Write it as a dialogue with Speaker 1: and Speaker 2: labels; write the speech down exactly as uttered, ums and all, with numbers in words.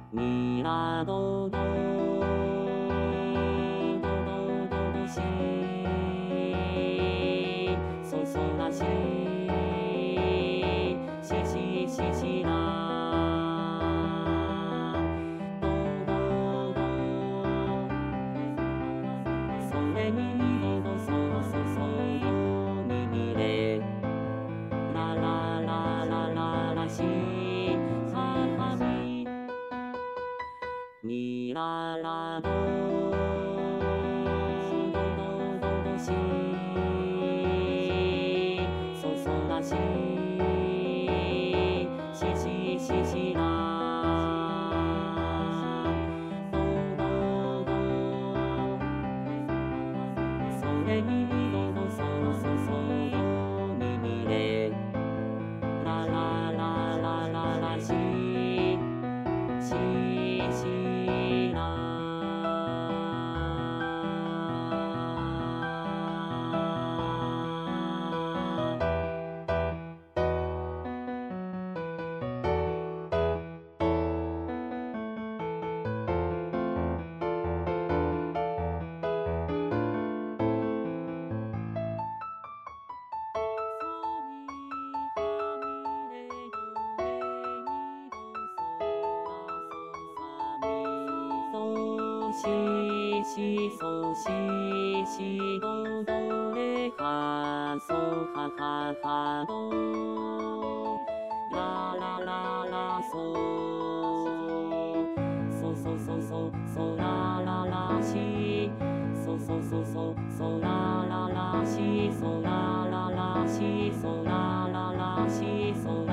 Speaker 1: ミラドドドドドドシソソラシシシシシラドドドソレミミドドソソソドミミレララララララシハハミミララドドドドドシソソラシシシシシラドドドソレミミドドソソソドミミレララララララシシシラシシソシシドドレハソハハハドララララソソソソソソラララシソソソソソラララシソラララシソラララシソ